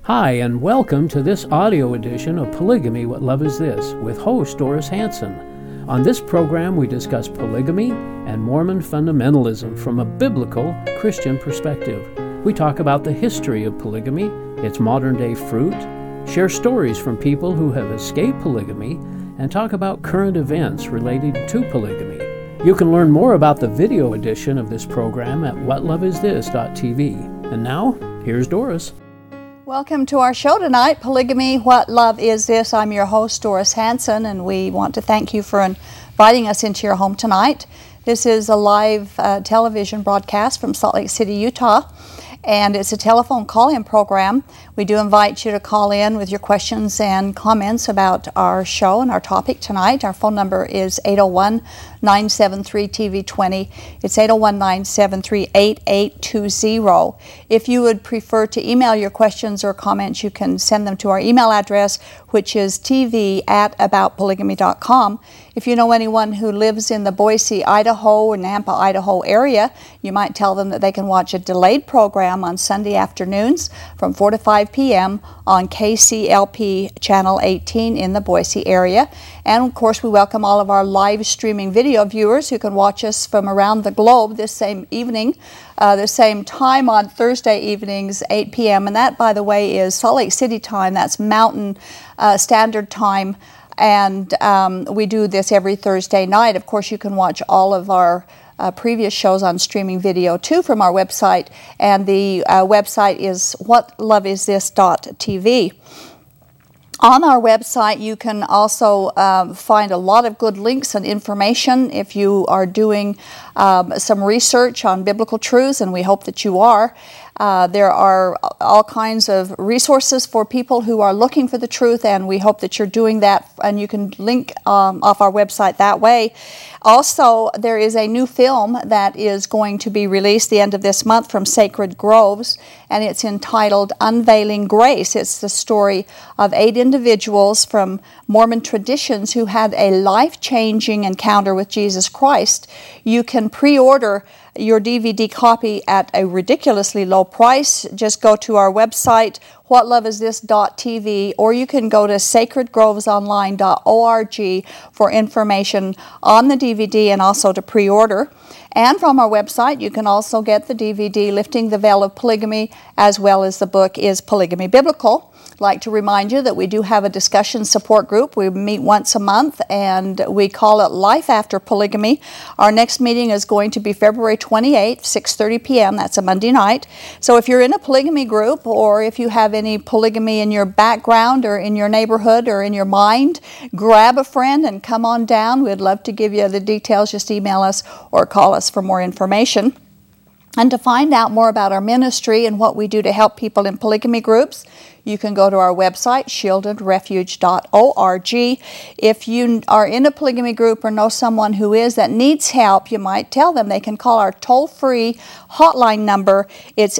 Hi, and welcome to this audio edition of Polygamy, What Love Is This? With host Doris Hanson. On this program, we discuss polygamy and Mormon fundamentalism from a biblical Christian perspective. We talk about the history of polygamy, its modern-day fruit, share stories from people who have escaped polygamy, and talk about current events related to polygamy. You can learn more about the video edition of this program at whatlovethis.tv. And now, here's Doris. Welcome to our show tonight, Polygamy, What Love Is This? I'm your host, Doris Hanson, and we want to thank you for inviting us into your home tonight. This is a live television broadcast from Salt Lake City, Utah, and it's a telephone call-in program. We do invite you to call in with your questions and comments about our show and our topic tonight. Our phone number is 801-973-TV20. It's 801-973-8820. If you would prefer to email your questions or comments, you can send them to our email address, which is tv@aboutpolygamy.com. If you know anyone who lives in the Boise, Idaho, or Nampa, Idaho area, you might tell them that they can watch a delayed program on Sunday afternoons from 4 to 5 p.m. on KCLP Channel 18 in the Boise area. And of course, we welcome all of our live streaming video viewers who can watch us from around the globe this same evening, the same time on Thursday evenings, 8 p.m. And that, by the way, is Salt Lake City time. That's Mountain Standard Time. And we do this every Thursday night. Of course, you can watch all of our previous shows on streaming video too from our website, and the website is whatlovethis.tv. On our website, you can also find a lot of good links and information if you are doing some research on biblical truths, and we hope that you are. There are all kinds of resources for people who are looking for the truth, and we hope that you're doing that, and you can link off our website that way. Also, there is a new film that is going to be released the end of this month from Sacred Groves, and it's entitled Unveiling Grace. It's the story of 8 individuals from Mormon traditions who had a life-changing encounter with Jesus Christ. You can pre-order your DVD copy at a ridiculously low price. Just go to our website, whatlovethis.tv, or you can go to sacredgrovesonline.org for information on the DVD and also to pre-order. And from our website, you can also get the DVD, Lifting the Veil of Polygamy, as well as the book, Is Polygamy Biblical? I'd like to remind you that we do have a discussion support group. We meet once a month, and we call it Life After Polygamy. Our next meeting is going to be February 28th, 6:30 p.m. That's a Monday night. So if you're in a polygamy group, or if you have any polygamy in your background or in your neighborhood or in your mind, grab a friend and come on down. We'd love to give you the details. Just email us or call us for more information. And to find out more about our ministry and what we do to help people in polygamy groups, you can go to our website, shieldedrefuge.org. If you are in a polygamy group or know someone who is that needs help, you might tell them they can call our toll-free hotline number. It's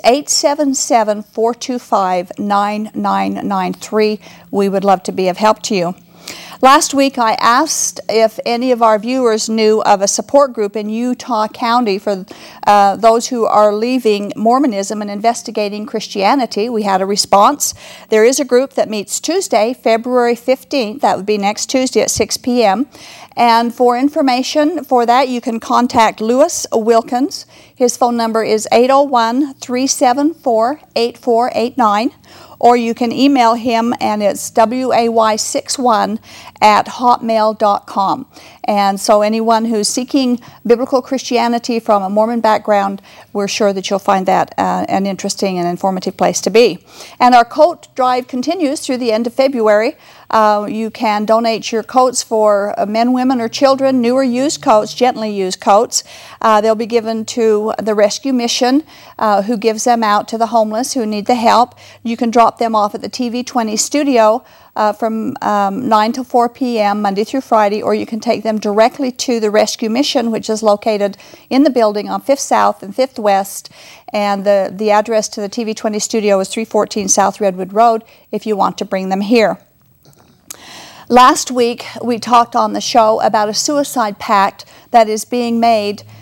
877-425-9993. We would love to be of help to you. Last week, I asked if any of our viewers knew of a support group in Utah County for those who are leaving Mormonism and investigating Christianity. We had a response. There is a group that meets Tuesday, February 15th. That would be next Tuesday at 6 p.m. And for information for that, you can contact Lewis Wilkins. His phone number is 801-374-8489. Or you can email him, and it's way61@hotmail.com. And so anyone who's seeking biblical Christianity from a Mormon background, we're sure that you'll find that an interesting and informative place to be. And our coat drive continues through the end of February. You can donate your coats for men, women, or children, new or used coats, gently used coats. They'll be given to the Rescue Mission, who gives them out to the homeless who need the help. You can drop them off at the TV20 studio from 9 to 4 p.m. Monday through Friday, or you can take them directly to the Rescue Mission, which is located in the building on 5th South and 5th West. And the address to the TV20 studio is 314 South Redwood Road if you want to bring them here. Last week, we talked on the show about a suicide pact that is being made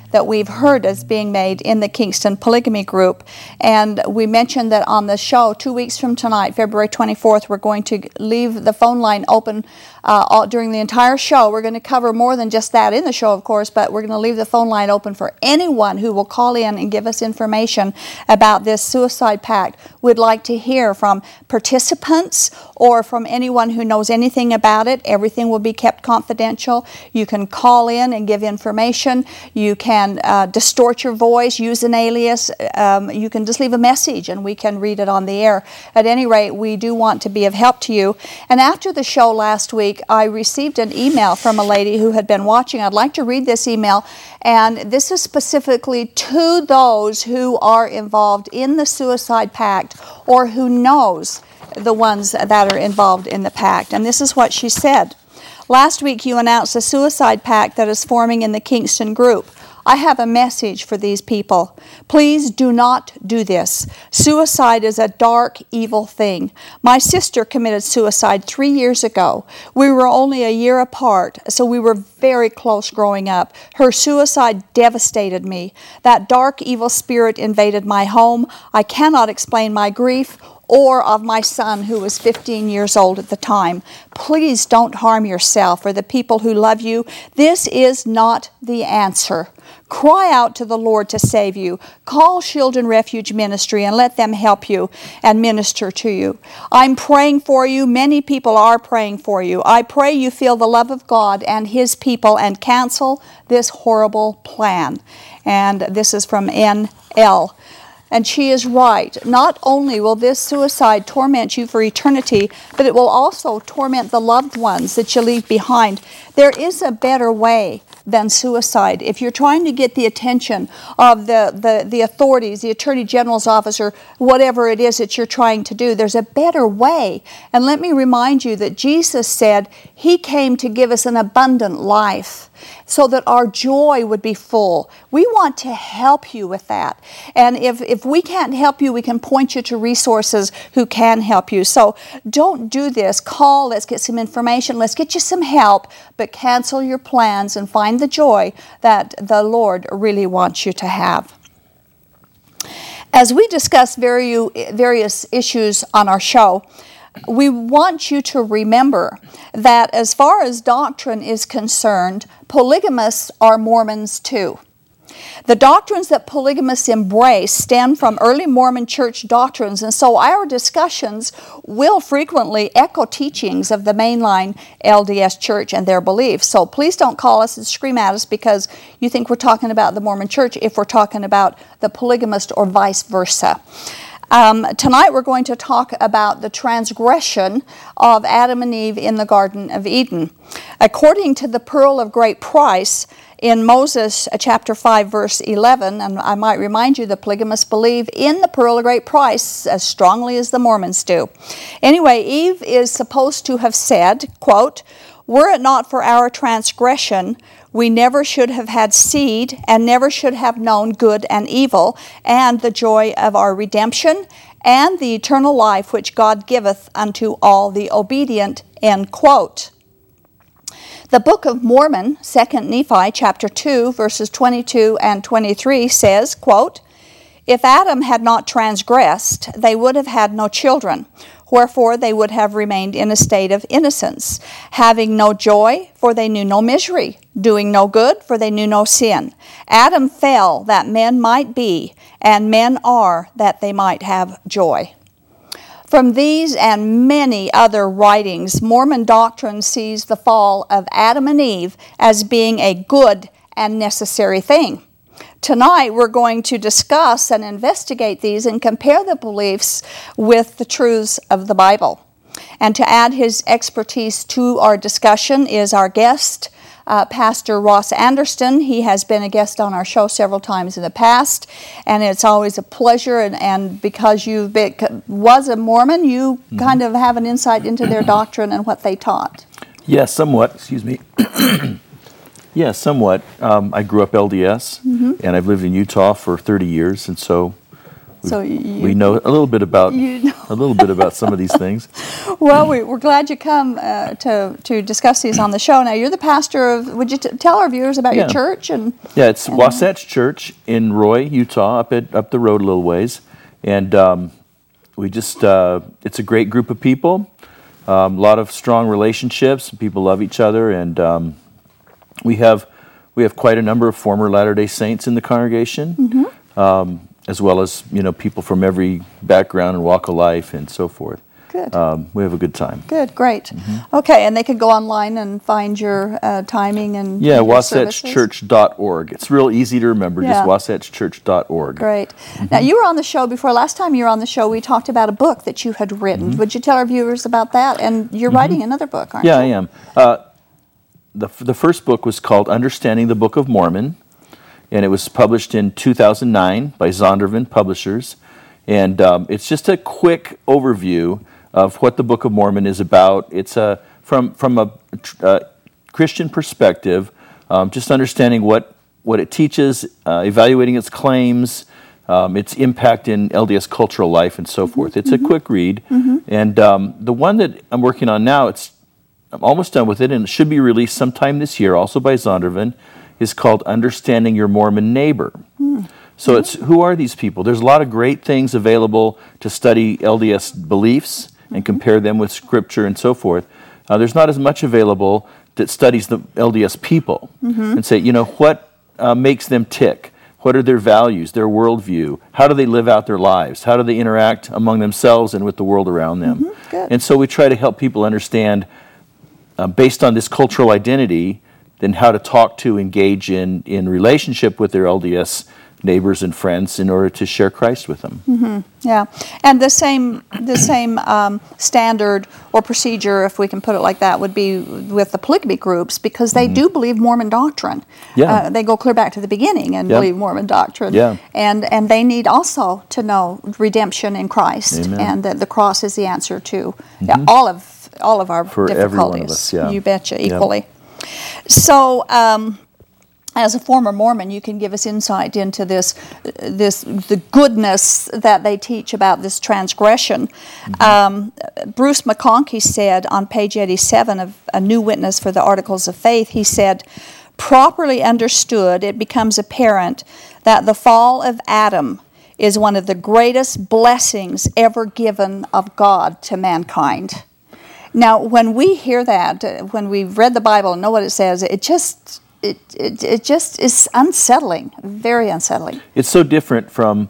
that we've heard is being made in the Kingston Polygamy Group. And we mentioned that on the show 2 weeks from tonight, February 24th, we're going to leave the phone line open during the entire show. We're going to cover more than just that in the show, of course, but we're going to leave the phone line open for anyone who will call in and give us information about this suicide pact. We'd like to hear from participants or from anyone who knows anything about it. Everything will be kept confidential. You can call in and give information. You can distort your voice, use an alias. You can just leave a message and we can read it on the air. At any rate, we do want to be of help to you. And after the show last week, I received an email from a lady who had been watching. I'd like to read this email, and this is specifically to those who are involved in the suicide pact or who knows the ones that are involved in the pact. And this is what she said. Last week you announced a suicide pact that is forming in the Kingston group. I have a message for these people. Please do not do this. Suicide is a dark, evil thing. My sister committed suicide 3 years ago. We were only a year apart, so we were very close growing up. Her suicide devastated me. That dark, evil spirit invaded my home. I cannot explain my grief or of my son who was 15 years old at the time. Please don't harm yourself or the people who love you. This is not the answer. Cry out to the Lord to save you. Call Children Refuge Ministry and let them help you and minister to you. I'm praying for you. Many people are praying for you. I pray you feel the love of God and His people and cancel this horrible plan. And this is from N.L. And she is right. Not only will this suicide torment you for eternity, but it will also torment the loved ones that you leave behind. There is a better way than suicide. If you're trying to get the attention of the authorities, the Attorney General's office, or whatever it is that you're trying to do, there's a better way. And let me remind you that Jesus said He came to give us an abundant life so that our joy would be full. We want to help you with that. And if we can't help you, we can point you to resources who can help you. So don't do this. Call, let's get some information, let's get you some help, but cancel your plans and find the joy that the Lord really wants you to have. As we discuss various issues on our show, we want you to remember that as far as doctrine is concerned, polygamists are Mormons too. The doctrines that polygamists embrace stem from early Mormon church doctrines, and so our discussions will frequently echo teachings of the mainline LDS church and their beliefs. So please don't call us and scream at us because you think we're talking about the Mormon church if we're talking about the polygamist or vice versa. Tonight we're going to talk about the transgression of Adam and Eve in the Garden of Eden. According to the Pearl of Great Price, in Moses chapter 5 verse 11, and I might remind you the polygamists believe in the Pearl of Great Price as strongly as the Mormons do. Anyway, Eve is supposed to have said, quote, "Were it not for our transgression, we never should have had seed and never should have known good and evil and the joy of our redemption and the eternal life which God giveth unto all the obedient," end quote. The Book of Mormon, 2 Nephi, chapter 2, verses 22 and 23 says, quote, "If Adam had not transgressed, they would have had no children. Wherefore they would have remained in a state of innocence, having no joy, for they knew no misery, doing no good, for they knew no sin. Adam fell that men might be, and men are that they might have joy." From these and many other writings, Mormon doctrine sees the fall of Adam and Eve as being a good and necessary thing. Tonight we're going to discuss and investigate these and compare the beliefs with the truths of the Bible. And to add his expertise to our discussion is our guest, Pastor Ross Anderson. He has been a guest on our show several times in the past, and it's always a pleasure. And because you was a Mormon, you kind of have an insight into their doctrine and what they taught. Yes, somewhat. Excuse me. Yes, somewhat. I grew up LDS, and I've lived in Utah for 30 years, and so So we know a little bit about some of these things. Well, we're glad you come to discuss these on the show. Now, you're the pastor of. Would you tell our viewers about your church? It's Wasatch Church in Roy, Utah, up the road a little ways, and we just it's a great group of people, a lot of strong relationships. People love each other, and we have quite a number of former Latter-day Saints in the congregation. As well as people from every background and walk of life and so forth. Good. We have a good time. Good, great. Okay, and they can go online and find your timing and your wasatchchurch.org. It's real easy to remember, just wasatchchurch.org. Great. Now, you were on the show before. Last time you were on the show, we talked about a book that you had written. Would you tell our viewers about that? And you're writing another book, aren't you? Yeah, I am. The first book was called Understanding the Book of Mormon, and it was published in 2009 by Zondervan Publishers. And it's just a quick overview of what the Book of Mormon is about. It's from a Christian perspective, just understanding what it teaches, evaluating its claims, its impact in LDS cultural life, and so forth. It's a quick read. And the one that I'm working on now, I'm almost done with it, and it should be released sometime this year, also by Zondervan, is called Understanding Your Mormon Neighbor. So it's, who are these people? There's a lot of great things available to study LDS beliefs and compare them with Scripture and so forth. There's not as much available that studies the LDS people and say, what makes them tick? What are their values, their worldview? How do they live out their lives? How do they interact among themselves and with the world around them? And so we try to help people understand, based on this cultural identity, then how to talk to, engage in relationship with their LDS neighbors and friends in order to share Christ with them. Yeah, and the same standard or procedure, if we can put it like that, would be with the polygamy groups, because they do believe Mormon doctrine. They go clear back to the beginning and believe Mormon doctrine. And they need also to know redemption in Christ. Amen. And that the cross is the answer to all of our For difficulties. every one of us, You betcha, equally. So, as a former Mormon, you can give us insight into the goodness that they teach about this transgression. Bruce McConkie said on page 87 of A New Witness for the Articles of Faith, he said, properly understood, it becomes apparent that the fall of Adam is one of the greatest blessings ever given of God to mankind. Now, when we hear that, when we've read the Bible and know what it says, it just is unsettling, very unsettling. It's so different from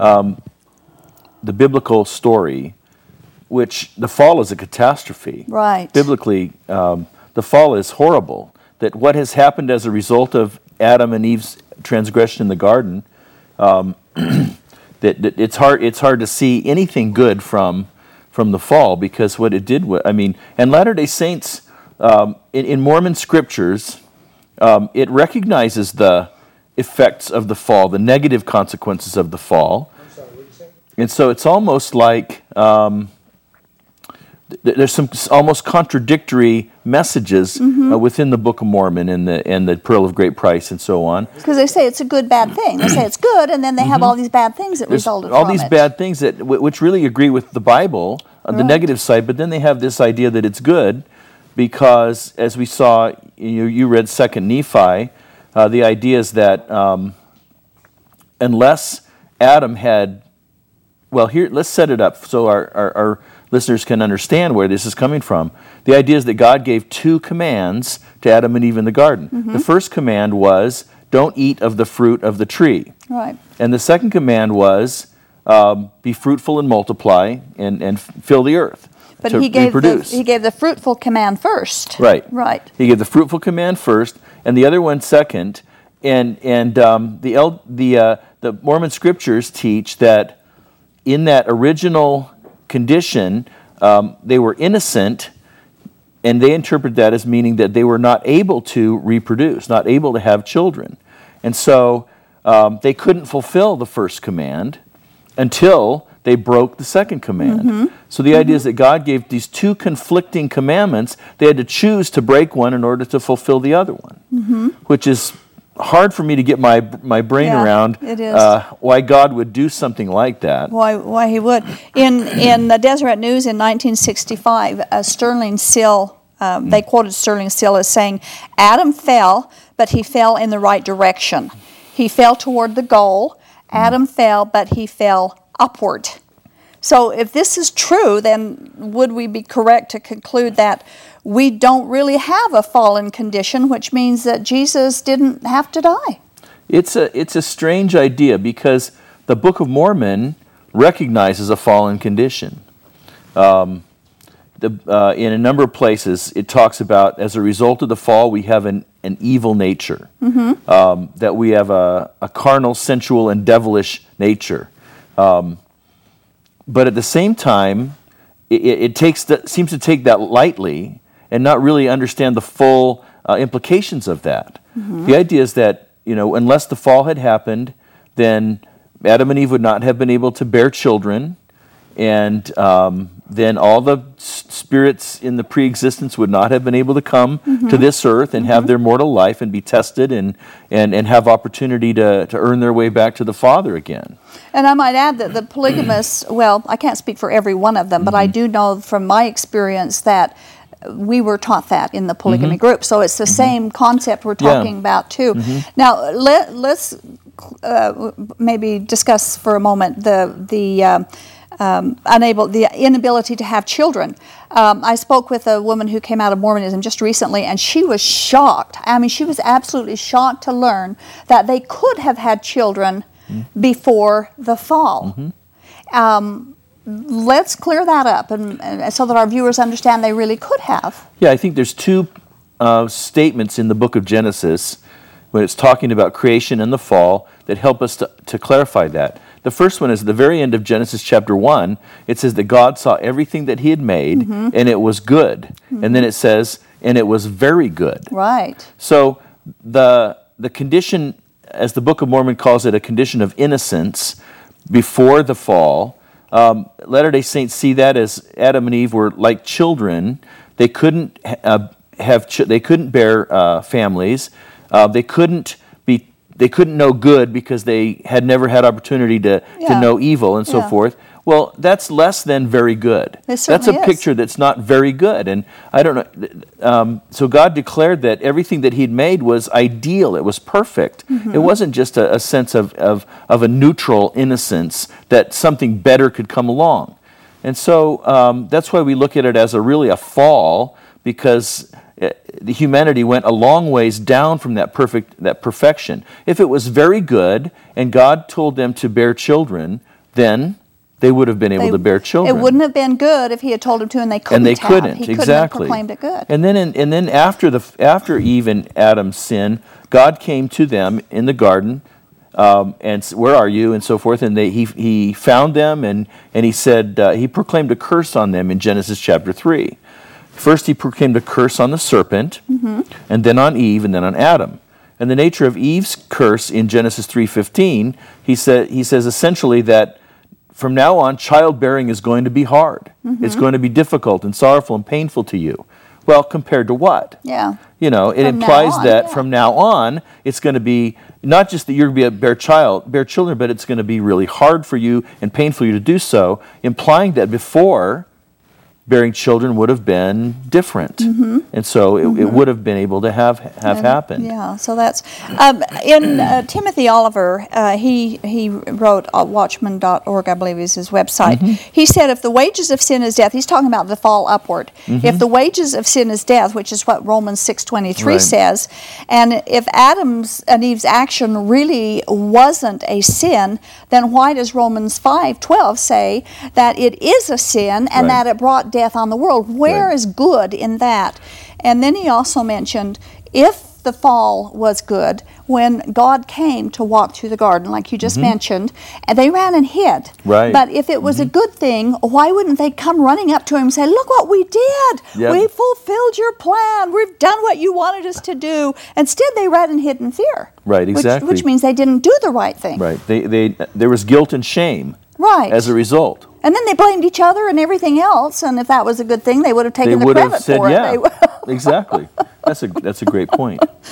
the biblical story, which the fall is a catastrophe. Right. Biblically, the fall is horrible. That what has happened as a result of Adam and Eve's transgression in the garden, that it's hard to see anything good from the fall, because what it did, and Latter-day Saints, in Mormon scriptures, it recognizes the effects of the fall, the negative consequences of the fall. And so it's almost like there's some almost contradictory messages within the Book of Mormon and the Pearl of Great Price and so on. Because they say it's a good, bad thing. They say it's good, and then they have all these bad things that resulted from it. All these bad things which really agree with the Bible on the negative side, but then they have this idea that it's good because, as we saw, you read 2 Nephi, the idea is that unless Adam had, let's set it up so our listeners can understand where this is coming from. The idea is that God gave 2 commands to Adam and Eve in the garden. The first command was, don't eat of the fruit of the tree. Right. And the second command was, be fruitful and multiply and fill the earth. But to he gave reproduce. He gave the fruitful command first. Right. Right. He gave the fruitful command first, and the other one second. And the Mormon scriptures teach that in that original condition, they were innocent, and they interpret that as meaning that they were not able to reproduce, not able to have children. And so they couldn't fulfill the first command until they broke the second command. So the idea is that God gave these 2 conflicting commandments. They had to choose to break one in order to fulfill the other one, which is hard for me to get my brain Yeah, around it is. Why God would do something like that. Why he would. In the Deseret News in 1965, Sterling Sill, they quoted Sterling Sill as saying, Adam fell, but he fell in the right direction. He fell toward the goal. Adam fell, but he fell upward. So if this is true, then would we be correct to conclude that we don't really have a fallen condition, which means that Jesus didn't have to die? It's a strange idea because the Book of Mormon recognizes a fallen condition. In a number of places, it talks about as a result of the fall, we have an evil nature, that we have a carnal, sensual, and devilish nature. But at the same time, it seems to take that lightly and not really understand the full implications of that. The idea is that, unless the fall had happened, then Adam and Eve would not have been able to bear children, and then all the spirits in the pre-existence would not have been able to come to this earth and have their mortal life and be tested and have opportunity to earn their way back to the Father again. And I might add that the polygamists, well, I can't speak for every one of them, but I do know from my experience that we were taught that in the polygamy group. So it's the same concept we're talking about too. Now, let's maybe discuss for a moment the inability to have children. I spoke with a woman who came out of Mormonism just recently, and she was shocked. I mean, she was absolutely shocked to learn that they could have had children before the fall. Let's clear that up, and so that our viewers understand they really could have. Yeah, I think there's two statements in the book of Genesis when it's talking about creation and the fall that help us to clarify that. The first one is at the very end of Genesis chapter 1. It says that God saw everything that he had made, and it was good. And then it says, and it was very good. Right. So the condition, as the Book of Mormon calls it, a condition of innocence before the fall, Latter-day Saints see that as Adam and Eve were like children. They couldn't they couldn't bear families. They couldn't know good because they had never had opportunity to know evil and so forth. Well, that's less than very good. That's a picture that's not very good. And I don't know. So God declared that everything that he'd made was ideal. It was perfect. It wasn't just a sense of a neutral innocence that something better could come along. And so that's why we look at it as really a fall, because the humanity went a long ways down from that perfection. If it was very good and God told them to bear children, then they would have been able to bear children. It wouldn't have been good if he had told them to, and they couldn't. He couldn't have proclaimed it good. And then after Eve and Adam's sin, God came to them in the garden, and where are you, and so forth. And he found them, and he said he proclaimed a curse on them in Genesis chapter 3. First, he proclaimed a curse on the serpent, and then on Eve, and then on Adam. And the nature of Eve's curse in Genesis 3:15, he says essentially that from now on, childbearing is going to be hard. It's going to be difficult and sorrowful and painful to you. Well, compared to what? Yeah. It implies that from now on, it's going to be not just that you're going to bear children, but it's going to be really hard for you and painful for you to do so, implying that before, bearing children would have been different. And so it would have been able to have happened. Yeah, so that's... in Timothy Oliver, he wrote watchman.org, I believe is his website. He said, if the wages of sin is death, he's talking about the fall upward. If the wages of sin is death, which is what Romans 6:23 says, and if Adam's and Eve's action really wasn't a sin, then why does Romans 5:12 say that it is a sin and that it brought death on the world? Where is good in that? And then he also mentioned, if the fall was good, when God came to walk through the garden, like you just mentioned, and they ran and hid. Right. But if it was a good thing, why wouldn't they come running up to him and say, look what we did. We fulfilled your plan. We've done what you wanted us to do. Instead, they ran and hid in fear. Right, exactly. Which means they didn't do the right thing. Right. There was guilt and shame as a result. And then they blamed each other and everything else, and if that was a good thing, they would have taken the credit for it. Exactly. That's a great point.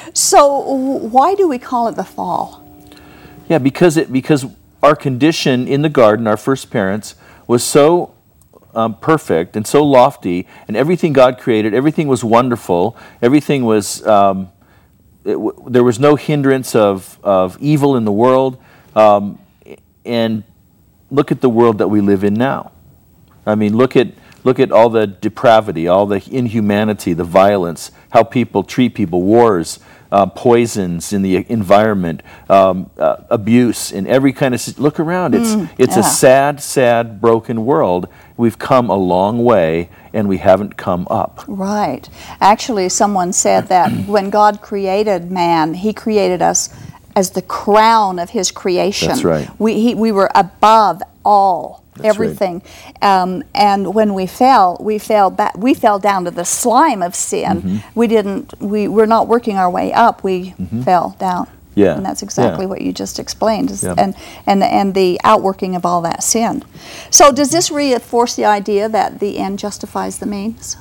So why do we call it the fall? Yeah, because our condition in the garden, our first parents, was so perfect and so lofty, and everything God created, everything was wonderful, everything was, there was no hindrance of evil in the world, and look at the world that we live in now. I mean, look at all the depravity, all the inhumanity, the violence, how people treat people, wars, poisons in the environment, abuse in every kind of. Look around. It's a sad, broken world. We've come a long way, and we haven't come up. Right. Actually, someone said that when God created man, He created us as the crown of His creation. That's right. We were above all. That's everything, right. And when we fell down to the slime of sin. We're not working our way up. We fell down. Yeah, and that's exactly what you just explained, Yeah. and the outworking of all that sin. So, does this reinforce the idea that the end justifies the means?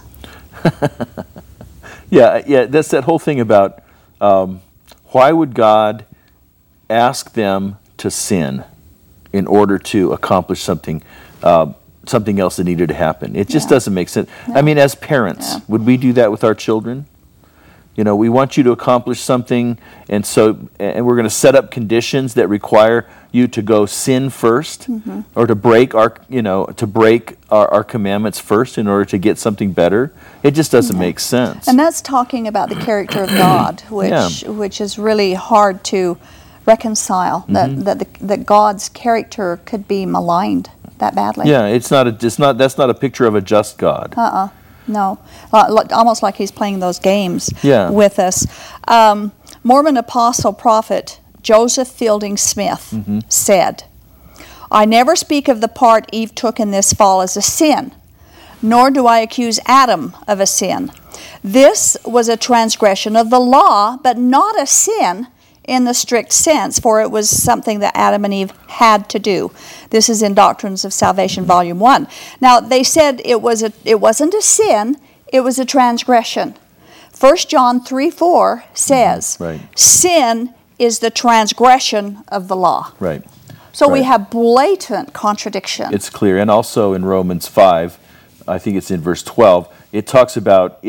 Yeah. That's that whole thing about why would God ask them to sin in order to accomplish something else that needed to happen? It just doesn't make sense. No. I mean, as parents, would we do that with our children? You know, we want you to accomplish something, and we're going to set up conditions that require you to go sin first, or to break our commandments first in order to get something better. It just doesn't make sense. And that's talking about the character of God, which is really hard to reconcile. That God's character could be maligned that badly. Yeah, that's not a picture of a just God. No, almost like He's playing those games with us. Mormon apostle prophet Joseph Fielding Smith said, "I never speak of the part Eve took in this fall as a sin, nor do I accuse Adam of a sin. This was a transgression of the law, but not a sin in the strict sense, for it was something that Adam and Eve had to do." This is in Doctrines of Salvation, Volume 1. Now, they said it wasn't a sin, it was a transgression. 1 John 3:4 says, sin is the transgression of the law. Right. So we have blatant contradiction. It's clear. And also in Romans 5, I think it's in verse 12, it talks about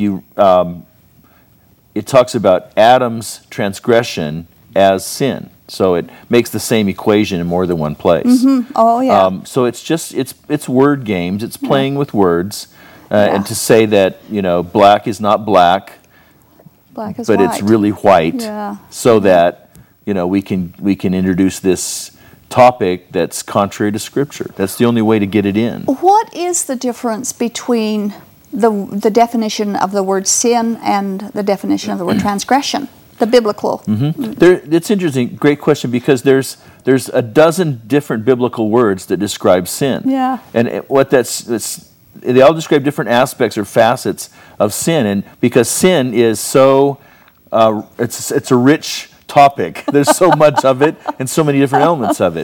it talks about Adam's transgression as sin. So it makes the same equation in more than one place. Oh, yeah. So it's word games. It's playing with words. And to say that, black is not black, Black is but white. it's really white, so that, we can introduce this topic that's contrary to Scripture. That's the only way to get it in. What is the difference between the definition of the word sin and the definition of the word transgression, the biblical? It's interesting, great question, because there's a dozen different biblical words that describe sin. Yeah. And they all describe different aspects or facets of sin, and because sin is so it's a rich topic. There's so much of it and so many different elements of it.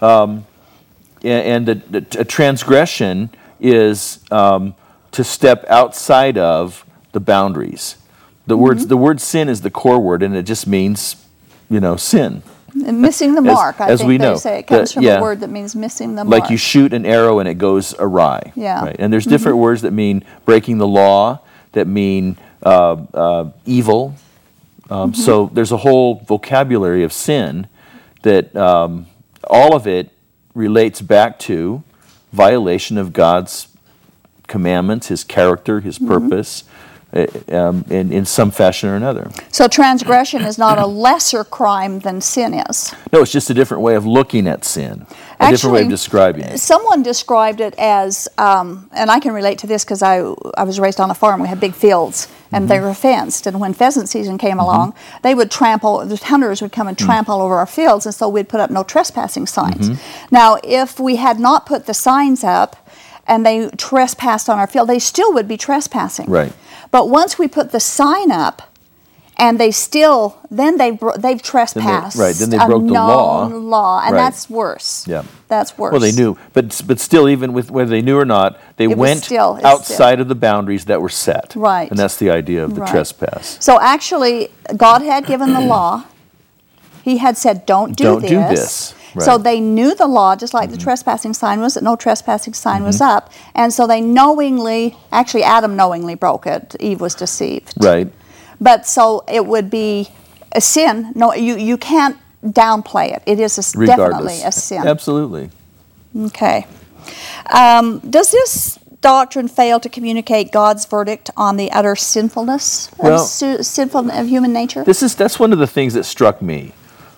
And a transgression is to step outside of the boundaries. The word sin is the core word, and it just means, sin. And missing the mark, I as think we they know. say. It comes from a word that means missing the mark. Like you shoot an arrow and it goes awry. Yeah. Right? And there's different words that mean breaking the law, that mean evil. So there's a whole vocabulary of sin that all of it relates back to violation of God's commandments, His character, His purpose, in some fashion or another. So transgression is not a lesser crime than sin is. No, it's just a different way of looking at sin, a different way of describing it. Someone described it as, and I can relate to this because I was raised on a farm. We had big fields, and they were fenced. And when pheasant season came along, they would the hunters would come and trample over our fields, and so we'd put up no trespassing signs. Now, if we had not put the signs up, and they trespassed on our field, they still would be trespassing. Right. But once we put the sign up and they've trespassed. Then they broke the law. And Right. that's worse. Yeah. That's worse. Well, they knew, but still, even with whether they knew or not, they went outside of the boundaries that were set. Right. And that's the idea of the Right. trespass. So actually, God had given the law. He had said, don't do this. Right. So they knew the law, just like the trespassing sign was, that no trespassing sign was up. And so they actually Adam knowingly broke it. Eve was deceived. Right. But so it would be a sin. No, you can't downplay it. It is definitely a sin. Absolutely. Okay. Does this doctrine fail to communicate God's verdict on the utter sinfulness of human nature? That's one of the things that struck me.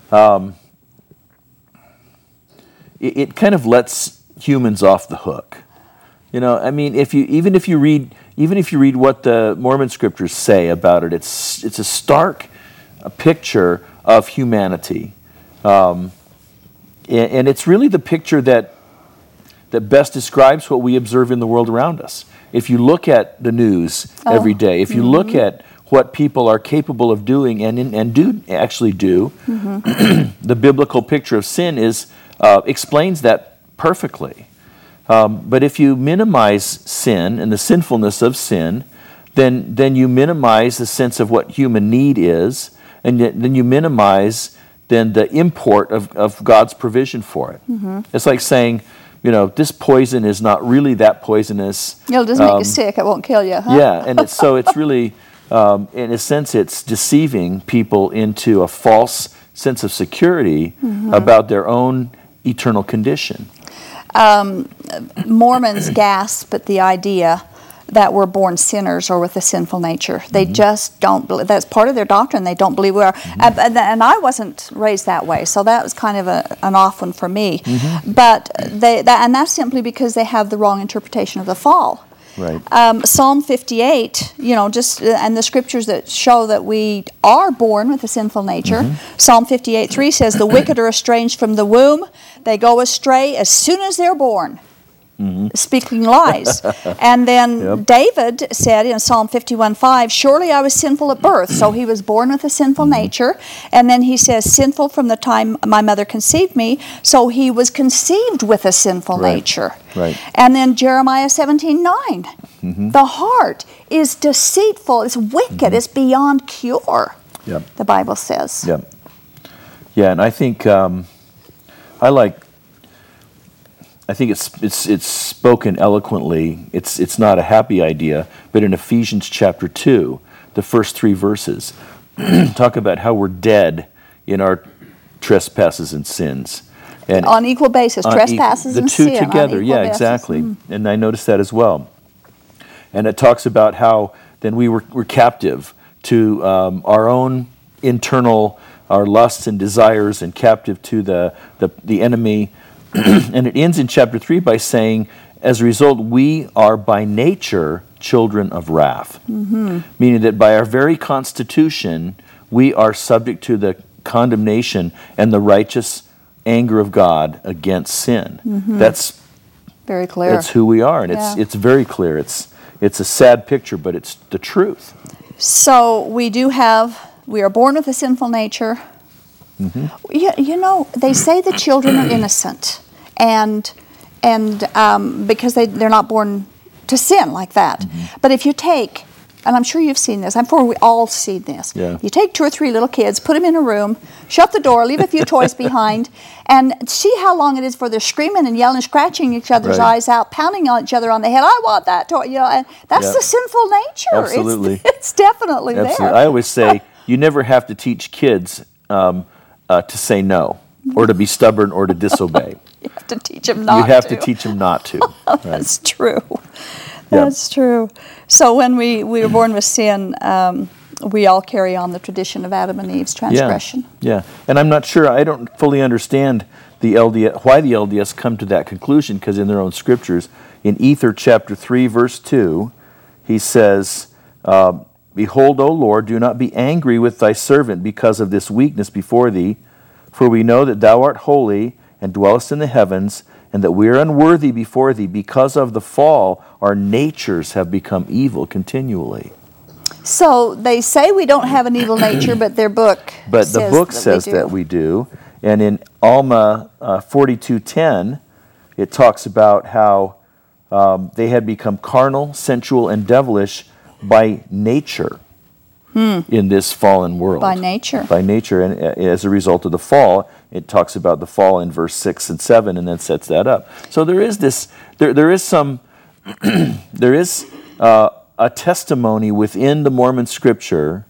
It kind of lets humans off the hook. You know, I mean, even if you read what the Mormon scriptures say about it, it's a stark picture of humanity, and it's really the picture that best describes what we observe in the world around us. If you look at the news every day, if you look at what people are capable of doing and do actually do, the biblical picture of sin explains that perfectly. But if you minimize sin and the sinfulness of sin, then you minimize the sense of what human need is, and then you minimize the import of God's provision for it. It's like saying, this poison is not really that poisonous. It'll just make you sick. It won't kill you. Huh? Yeah, and it's really, in a sense, it's deceiving people into a false sense of security about their own eternal condition. Mormons gasp at the idea that we're born sinners or with a sinful nature. They just don't believe. That's part of their doctrine. They don't believe we are. And I wasn't raised that way, so that was kind of an off one for me. But and that's simply because they have the wrong interpretation of the fall. Right. Psalm 58, and the scriptures that show that we are born with a sinful nature. Psalm 58:3 says, "The wicked are estranged from the womb; they go astray as soon as they're born." Speaking lies. And then David said in Psalm 51:5, "Surely I was sinful at birth." So he was born with a sinful nature. And then he says, "Sinful from the time my mother conceived me." So he was conceived with a sinful nature. Right. And then Jeremiah 17:9, "The heart is deceitful, it's wicked, it's beyond cure." The Bible says. Yeah, and I think I think it's spoken eloquently. It's not a happy idea, but in Ephesians chapter 2, the first 3 verses talk about how we're dead in our trespasses and sins. And on equal basis, trespasses and sin. The two together, yeah, exactly. And I noticed that as well. And it talks about how then we're captive to our own internal, our lusts and desires, and captive to the enemy. And it ends in chapter 3 by saying, as a result, we are by nature children of wrath. Meaning that by our very constitution, we are subject to the condemnation and the righteous anger of God against sin. That's very clear. That's who we are, and it's very clear. It's a sad picture, but it's the truth. So we are born with a sinful nature. They say the children are innocent, and because they're not born to sin like that. But if you take, and I'm sure you've seen this, I'm sure we all seen this. You take 2 or 3 little kids, put them in a room, shut the door, leave a few toys behind, and see how long it is for they're screaming and yelling, scratching each other's eyes out, pounding on each other on the head. I want that toy, and that's the sinful nature. Absolutely, it's definitely there. I always say you never have to teach kids to say no, or to be stubborn, or to disobey. You have to teach them not to. You have to teach them not to. That's true. That's true. So when we were born with sin, we all carry on the tradition of Adam and Eve's transgression. Yeah. And I'm not sure, I don't fully understand why the LDS come to that conclusion, because in their own scriptures, in Ether chapter 3, verse 2, he says, "Behold, O Lord, do not be angry with thy servant because of this weakness before thee, for we know that thou art holy and dwellest in the heavens, and that we are unworthy before thee. Because of the fall, our natures have become evil continually." So they say we don't have an evil nature, but their book But says the book that says we do. that we do. And in Alma 42:10, it talks about how they had become carnal, sensual, and devilish by nature in this fallen world. By nature. By nature. And as a result of the fall, it talks about the fall in verse 6 and 7 and then sets that up. So there is this, there is some, there is a testimony within the Mormon scripture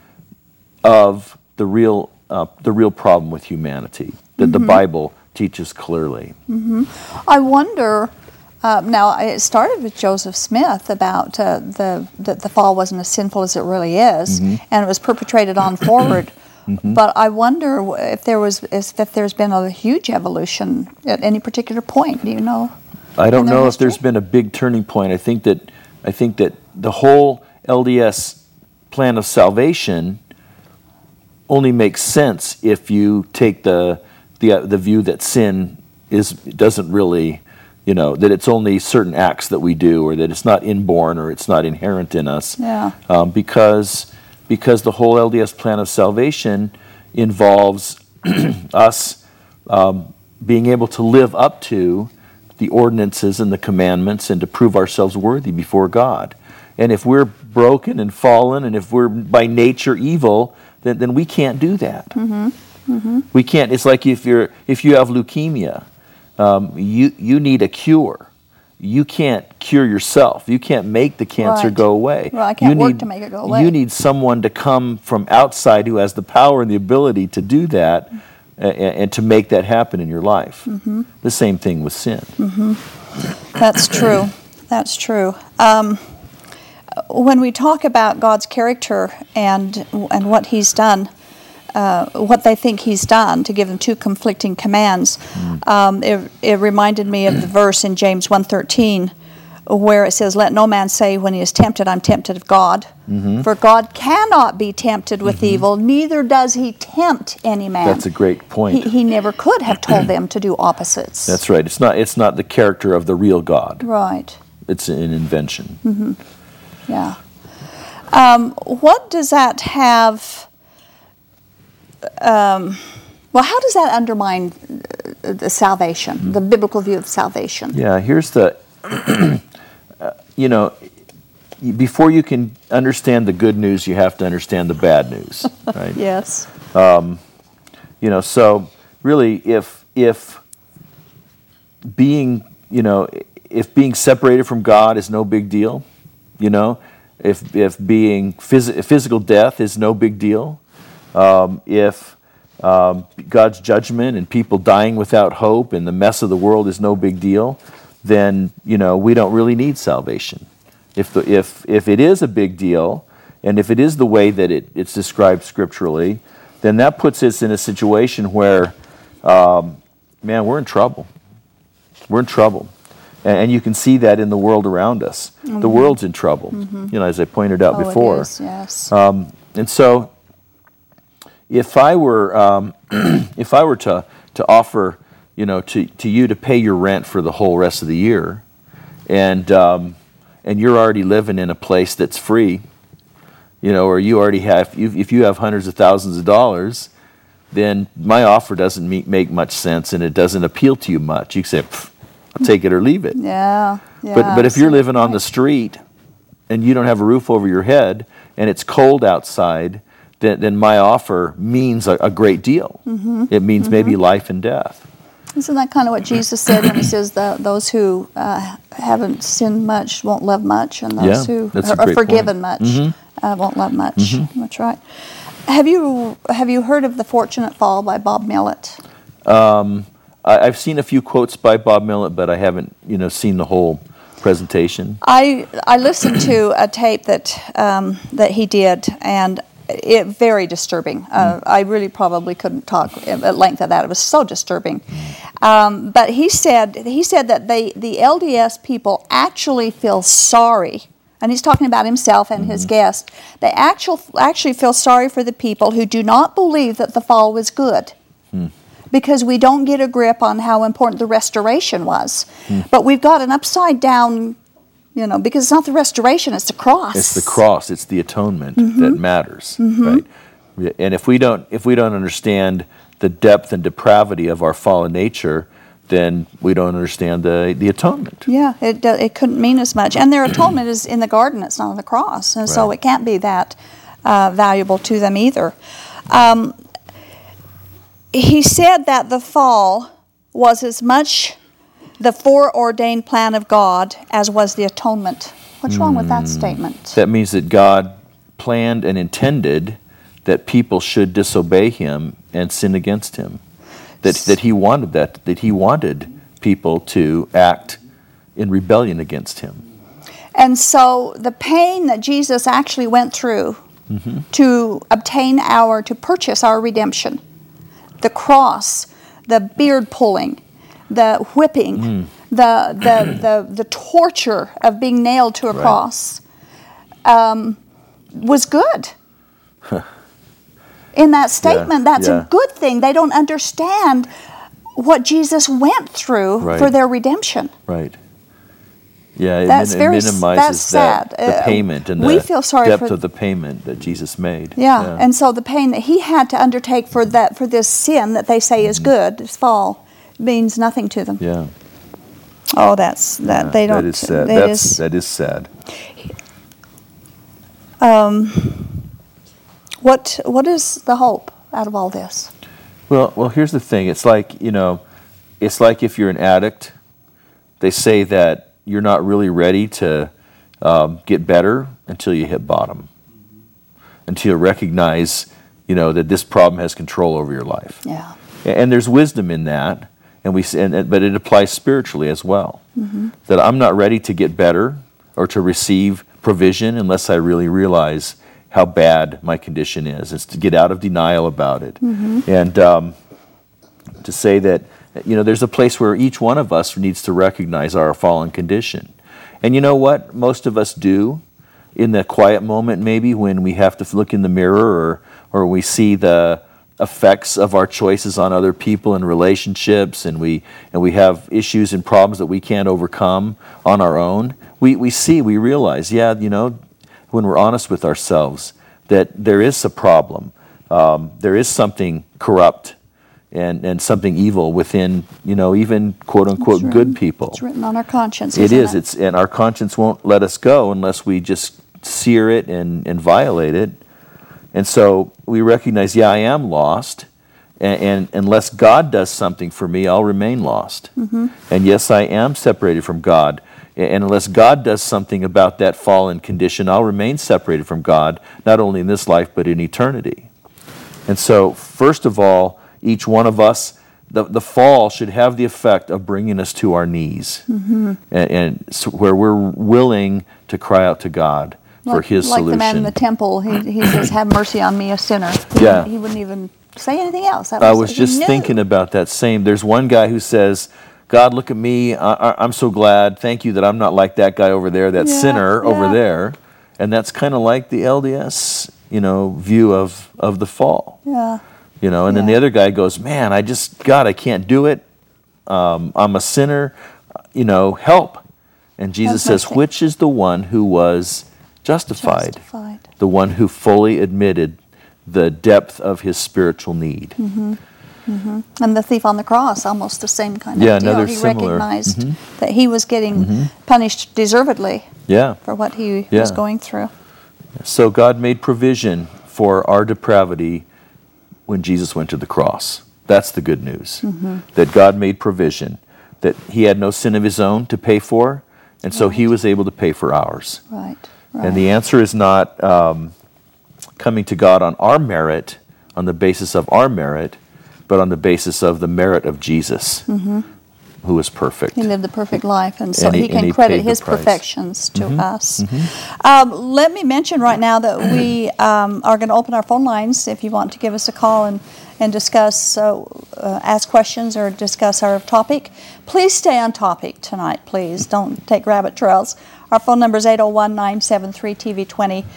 of the real problem with humanity that the Bible teaches clearly. I wonder. Now, it started with Joseph Smith about that the fall wasn't as sinful as it really is, and it was perpetrated on forward. But I wonder if there's been a huge evolution at any particular point. Do you know? I don't in their know if history? there's been a big turning point. I think that the whole LDS plan of salvation only makes sense if you take the view that sin doesn't really, that it's only certain acts that we do, or that it's not inborn or it's not inherent in us. Yeah. Because the whole LDS plan of salvation involves us being able to live up to the ordinances and the commandments and to prove ourselves worthy before God. And if we're broken and fallen, and if we're by nature evil, then we can't do that. We can't. It's like if you have leukemia, you need a cure. You can't cure yourself. You can't make the cancer Right. go away. Well, I can't work to make it go away. You need someone to come from outside who has the power and the ability to do that and to make that happen in your life. The same thing with sin. That's true. That's true. When we talk about God's character and what He's done, what they think He's done, to give them two conflicting commands, it reminded me of the verse in James 1:13, where it says, "Let no man say when he is tempted, I'm tempted of God. For God cannot be tempted with evil, neither does He tempt any man." That's a great point. He never could have told them to do opposites. That's right. It's not the character of the real God. Right. It's an invention. Yeah. What does that have? Well, how does that undermine the salvation, the biblical view of salvation? Yeah, here's the, before you can understand the good news, you have to understand the bad news, right? Yes. So really, if being separated from God is no big deal, if being physical death is no big deal, if God's judgment and people dying without hope and the mess of the world is no big deal, then we don't really need salvation. If it is a big deal, and if it is the way that it's described scripturally, then that puts us in a situation where, we're in trouble. We're in trouble. And you can see that in the world around us. The world's in trouble, as I pointed out before. It is, yes. And so, if I were to offer, to you to pay your rent for the whole rest of the year, and you're already living in a place that's free, or you already have, if you have hundreds of thousands of dollars, then my offer doesn't make much sense, and it doesn't appeal to you much. You say, I'll take it or leave it. Yeah. But if you're living on the street and you don't have a roof over your head and it's cold outside, then my offer means a great deal. It means maybe life and death. Isn't that kind of what Jesus said when He says those who haven't sinned much won't love much, and those who are forgiven much won't love much? That's right. Have you heard of The Fortunate Fall by Bob Millett? I've seen a few quotes by Bob Millett, but I haven't, seen the whole presentation. I listened to a tape that he did, and it very disturbing. I really probably couldn't talk at length of that. It was so disturbing. But he said that the LDS people actually feel sorry. And he's talking about himself and his guest. They actually feel sorry for the people who do not believe that the fall was good. Because we don't get a grip on how important the restoration was. But we've got an upside down because it's not the restoration, it's the cross. It's the cross. It's the atonement that matters, right? And if we don't understand the depth and depravity of our fallen nature, then we don't understand the atonement. Yeah, it couldn't mean as much. And their atonement is in the garden, it's not on the cross. And so Right. it can't be that valuable to them either. He said that the fall was as much the foreordained plan of God as was the atonement. What's wrong with that statement? That means that God planned and intended that people should disobey Him and sin against Him. That He wanted that He wanted people to act in rebellion against Him. And so the pain that Jesus actually went through to purchase our redemption, the cross, the beard pulling, the whipping, the torture of being nailed to a Right. cross, was good. In that statement, that's yeah. a good thing. They don't understand what Jesus went through Right. for their redemption. Right. Yeah, it That's minimizes that's sad. the payment and We the feel sorry depth for- of the payment that Jesus made. Yeah, and so the pain that he had to undertake for this sin that they say is good, this fall, means nothing to them. Yeah. Oh, that's that. Yeah, They don't. That is sad. That is sad. What is the hope out of all this? Well, here's the thing. It's like if you're an addict, they say that you're not really ready to get better until you hit bottom, until you recognize, that this problem has control over your life. Yeah. And there's wisdom in that, but it applies spiritually as well. That I'm not ready to get better or to receive provision unless I really realize how bad my condition is. It's to get out of denial about it. And to say that, there's a place where each one of us needs to recognize our fallen condition. And you know what? Most of us do in the quiet moment, maybe when we have to look in the mirror or we see the effects of our choices on other people and relationships, and we have issues and problems that we can't overcome on our own. We realize, when we're honest with ourselves, that there is a problem. There is something corrupt and something evil within, even quote unquote good people. It's written on our conscience. It isn't is. And our conscience won't let us go unless we just sear it and violate it. And so we recognize, I am lost, and unless God does something for me, I'll remain lost. And yes, I am separated from God. And unless God does something about that fallen condition, I'll remain separated from God, not only in this life, but in eternity. And so, first of all, each one of us, the fall should have the effect of bringing us to our knees, and so where we're willing to cry out to God for His like solution. the man in the temple, he says, "Have mercy on me, a sinner." He wouldn't even say anything else. I was just thinking about that same. There's one guy who says, God, look at me. I'm so glad. Thank you that I'm not like that guy over there, that sinner over there. And that's kind of like the LDS, view of the fall. Yeah. And then the other guy goes, man, I can't do it. I'm a sinner. Help. And Jesus says, which is the one who was justified? The one who fully admitted the depth of his spiritual need. And the thief on the cross, almost the same kind of deal. Another he similar. recognized that he was getting punished deservedly for what he was going through. So God made provision for our depravity when Jesus went to the cross. That's the good news. That God made provision, that He had no sin of His own to pay for, and so He was able to pay for ours. Right. And the answer is not coming to God on our merit, on the basis of our merit, but on the basis of the merit of Jesus, who was perfect. He lived the perfect life, and so And he he can credit paid the his price. perfections to us. Let me mention right now that we are going to open our phone lines if you want to give us a call and discuss, ask questions or discuss our topic. Please stay on topic tonight, please. Don't take rabbit trails. Our phone number is 801-973-TV20,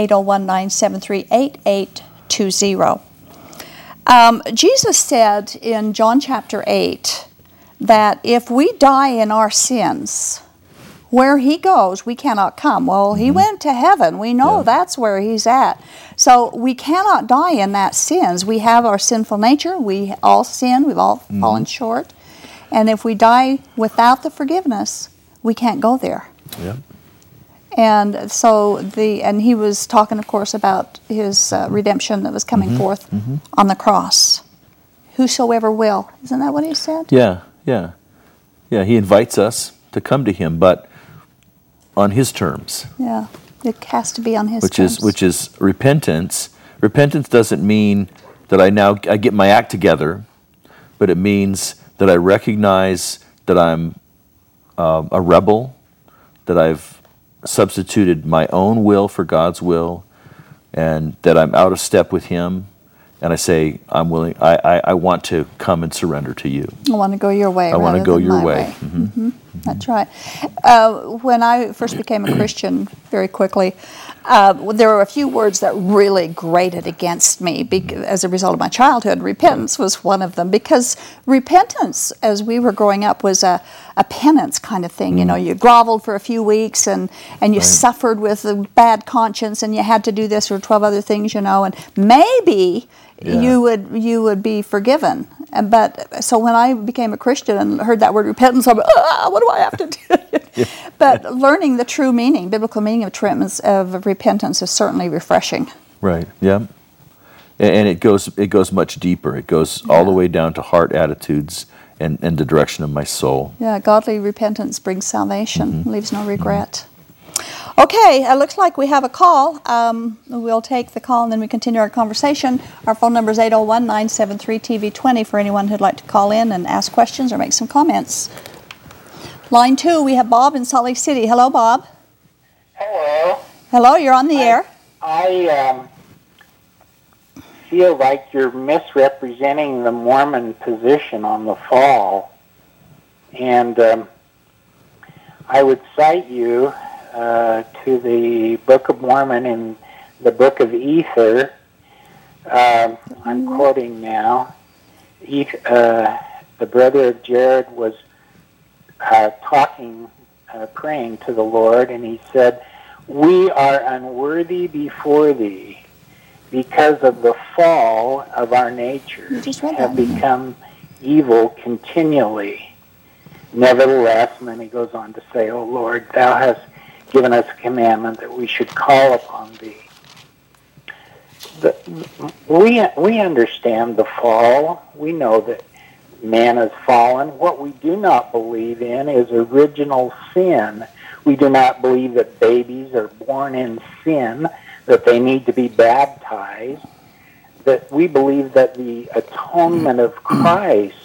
801-973-8820. Jesus said in John chapter 8 that if we die in our sins, Where he goes, we cannot come. Well, he went to heaven. We know that's where he's at. So we cannot die in that sins. We have our sinful nature. We all sin. We've all fallen short. And if we die without the forgiveness, we can't go there. Yeah. And so and he was talking, of course, about his redemption that was coming forth on the cross. Whosoever will. Isn't that what he said? Yeah. He invites us to come to him, but on his terms. Yeah, it has to be on his terms. Which is repentance. Repentance doesn't mean that I get my act together, but it means that I recognize that I'm a rebel, that I've substituted my own will for God's will, and that I'm out of step with him. And I say, I'm willing. I want to come and surrender to you. I want to go your way. I want to go your way. That's right. When I first became a Christian, very quickly, there were a few words that really grated against me as a result of my childhood. Repentance was one of them, because repentance, as we were growing up, was a penance kind of thing. You know, you groveled for a few weeks and you suffered with a bad conscience, and you had to do this or 12 other things, you know, and maybe you would be forgiven. But so when I became a Christian and heard that word repentance, I'm what do I have to do? But learning the true meaning, biblical meaning of repentance is certainly refreshing. Right. Yeah. And it goes much deeper. It goes all the way down to heart attitudes and the direction of my soul. Yeah, godly repentance brings salvation, leaves no regret. Okay, it looks like we have a call. We'll take the call and then we continue our conversation. Our phone number is 801-973-TV20 for anyone who'd like to call in and ask questions or make some comments. Line 2, we have Bob in Salt Lake City. Hello, Bob. Hello. Hello, you're on the air. I feel like you're misrepresenting the Mormon position on the fall. And I would cite you to the Book of Mormon and the Book of Ether. I'm quoting now. The brother of Jared was praying to the Lord, and he said, "We are unworthy before thee, because of the fall of our nature, have become evil continually. Nevertheless," and then he goes on to say, "O Lord, thou hast given us a commandment that we should call upon thee." We understand the fall. We know that man has fallen. What we do not believe in is original sin. We do not believe that babies are born in sin, that they need to be baptized. That we believe that the atonement of Christ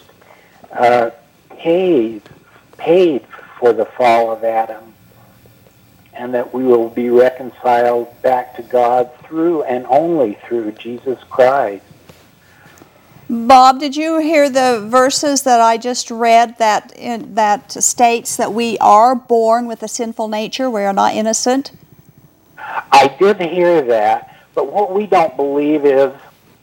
paid for the fall of Adam, and that we will be reconciled back to God through and only through Jesus Christ. Bob, did you hear the verses that I just read that states that we are born with a sinful nature? We are not innocent? I did hear that, but what we don't believe is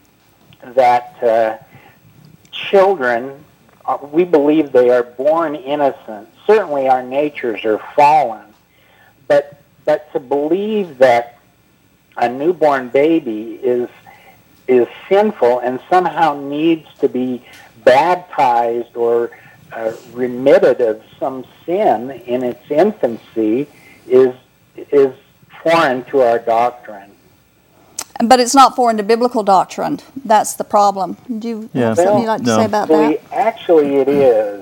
that children, we believe they are born innocent. Certainly our natures are fallen, but to believe that a newborn baby is sinful and somehow needs to be baptized or remitted of some sin in its infancy is foreign to our doctrine. But it's not foreign to biblical doctrine. That's the problem. Do you have something you'd like to say about that? Actually, it is.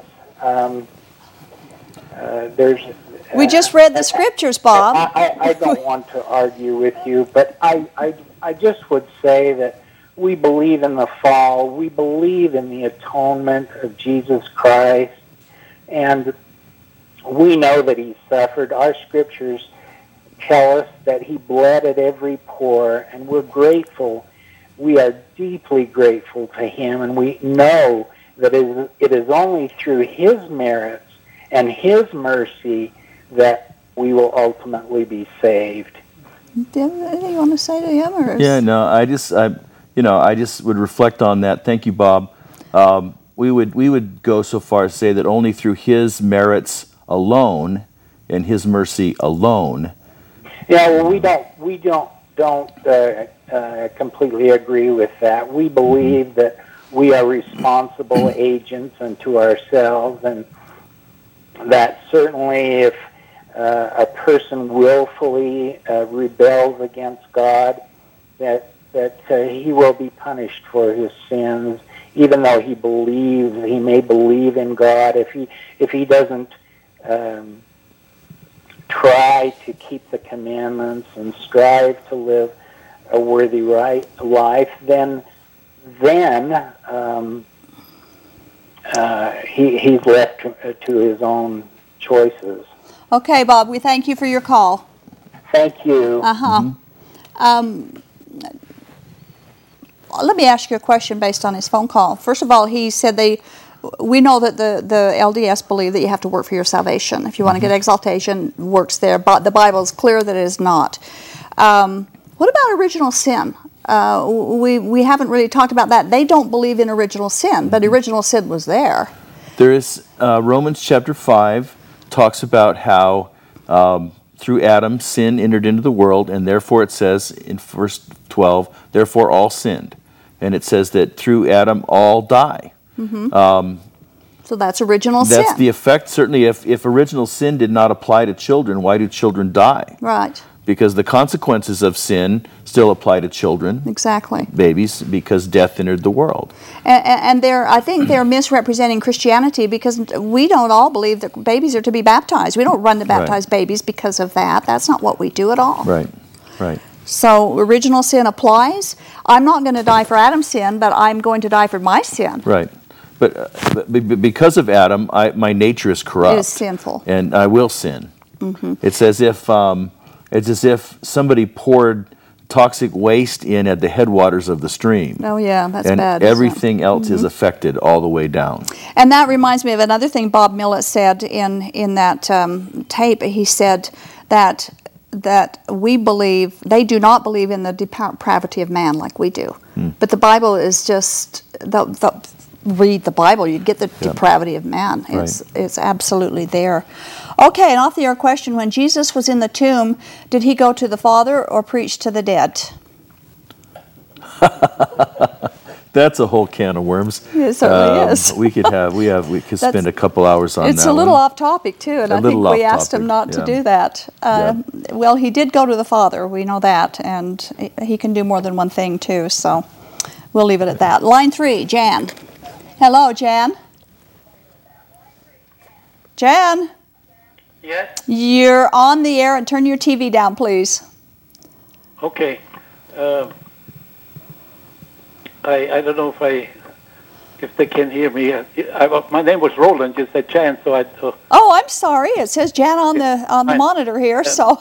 We just read the scriptures, Bob. I don't want to argue with you, but I just would say that we believe in the fall. We believe in the atonement of Jesus Christ, and we know that he suffered. Our scriptures tell us that he bled at every pore, and we're grateful. We are deeply grateful to him, and we know that it is only through his merits and his mercy that we will ultimately be saved. Do you have anything you want to say to him? Or Yeah, no, I just would reflect on that. Thank you, Bob. We would go so far as to say that only through his merits alone and His mercy alone. Yeah, well, we don't completely agree with that. We believe that we are responsible agents unto ourselves, and that certainly if a person willfully rebels against God, that he will be punished for his sins, even though he may believe in God. If he doesn't try to keep the commandments and strive to live a worthy life, then he's left to his own choices. Okay, Bob, we thank you for your call. Thank you. Let me ask you a question based on his phone call. First of all, he said we know that the LDS believe that you have to work for your salvation. If you want to get exaltation, works there. But the Bible is clear that it is not. What about original sin? We haven't really talked about that. They don't believe in original sin, but original sin was there. There is Romans chapter 5 talks about how through Adam sin entered into the world, and therefore it says in verse 12, therefore all sinned. And it says that through Adam all die. So that's original sin. That's the effect. Certainly if original sin did not apply to children, why do children die? Right. Because the consequences of sin still apply to children, exactly, babies, because death entered the world. And I think they're misrepresenting Christianity, because we don't all believe that babies are to be baptized. We don't run to baptize babies because of that. That's not what we do at all. Right. So original sin applies. I'm not going to die for Adam's sin, but I'm going to die for my sin. Right. But because of Adam, my nature is corrupt. It is sinful. And I will sin. It's as if somebody poured toxic waste in at the headwaters of the stream. Oh yeah, that's and bad. And everything else is affected all the way down. And that reminds me of another thing Bob Millett said in that tape. He said that we believe, they do not believe in the depravity of man like we do. But the Bible is just, read the Bible, you get the depravity of man. It's absolutely there. Okay, an off-the-air question. When Jesus was in the tomb, did he go to the Father or preach to the dead? That's a whole can of worms. It certainly is. We could spend a couple hours on that. It's a little off topic too, and I think we asked him not to do that. Well, he did go to the Father, we know that, and he can do more than one thing too, so we'll leave it at that. Line 3, Jan. Hello, Jan. Jan? Yes? You're on the air, and turn your TV down, please. Okay. I don't know if they can hear me. My name was Roland. You said Jan, so I. Oh, I'm sorry. It says Jan on the monitor here. So.